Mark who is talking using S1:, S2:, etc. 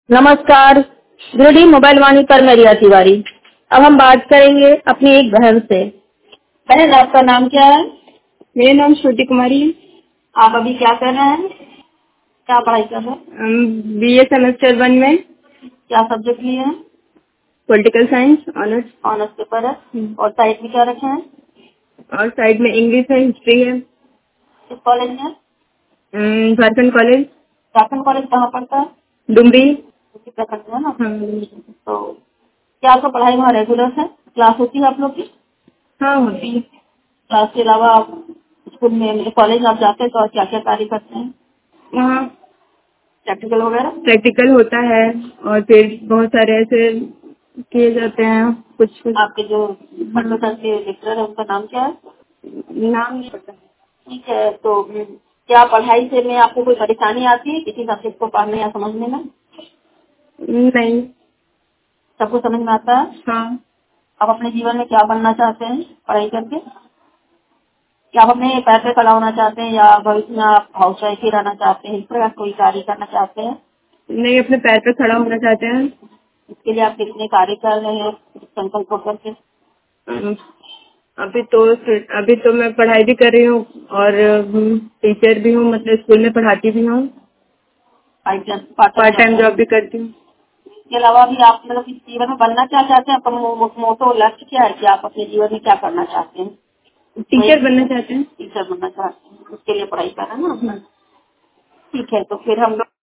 S1: नमस्कार। गिरिडीह मोबाइल वाणी पर मैं रिया तिवारी। अब हम बात करेंगे अपनी एक बहन से। बहन, आपका नाम क्या है?
S2: मेरा नाम श्रुति कुमारी है।
S1: आप अभी क्या कर रहे हैं? क्या पढ़ाई कर रहे हैं?
S2: BA सेमेस्टर 1 में
S1: क्या सब्जेक्ट लिए हैं?
S2: Political science honours.
S1: Honours paper है। और साइड में क्या रखे हैं?
S2: और साइड में इंग्लिश है, हिस्ट्री है।
S1: किस कॉलेज में?
S2: झारखंड कॉलेज,
S1: झारखंड कॉलेज कहाँ पड़ता है?
S2: डुमरी।
S1: उसी प्रखंड में है ना?
S2: हाँ।
S1: तो क्या आपका पढ़ाई वहाँ रेगुलर है? क्लास होती है आप लोग की?
S2: हाँ, होती है।
S1: क्लास के अलावा आप स्कूल में कॉलेज आप जाते हैं तो और क्या क्या कार्य करते हैं?
S2: वहाँ
S1: प्रैक्टिकल वगैरह?
S2: प्रैक्टिकल होता है और फिर बहुत सारे ऐसे किए जाते हैं कुछ कुछ।
S1: आपके जो प्रोफेसर के लेक्चरर है उनका नाम क्या है?
S2: नाम नहीं पता।
S1: ठीक है। तो क्या पढ़ाई से में आपको कोई परेशानी आती है किसी सब्जेक्ट को पढ़ने या समझने में?
S2: नहीं।
S1: सबको समझ में आता है?
S2: हाँ।
S1: आप अपने जीवन में क्या बनना चाहते हैं पढ़ाई करके? क्या आप अपने पैर पे खड़ा होना चाहते हैं या भविष्य में आप हाउस वाइफ ही रहना चाहते हैं, इस तरह कोई कार्य करना चाहते हैं?
S2: नहीं, अपने पैर पे खड़ा होना चाहते हैं।
S1: इसके लिए आप कितने कार्य कर रहे हैं संकल्प होकर के?
S2: अम, अभी तो मैं पढ़ाई भी कर रही हूँ और टीचर भी हूँ, मतलब स्कूल में पढ़ाती भी हूँ।
S1: Part time
S2: part
S1: job
S2: time
S1: कर
S2: जॉब
S1: रहे
S2: भी
S1: हैं।
S2: करती हूँ।
S1: इसके अलावा भी आप मतलब इस जीवन में बनना क्या चाहते हैं? आपका मोटो लक्ष्य क्या है कि आप अपने जीवन में क्या करना चाहते हैं?
S2: टीचर बनना चाहते हैं।
S1: टीचर बनना चाहते हैं, उसके लिए पढ़ाई कर रहे हैं ना? ठीक है। तो फिर हम लोग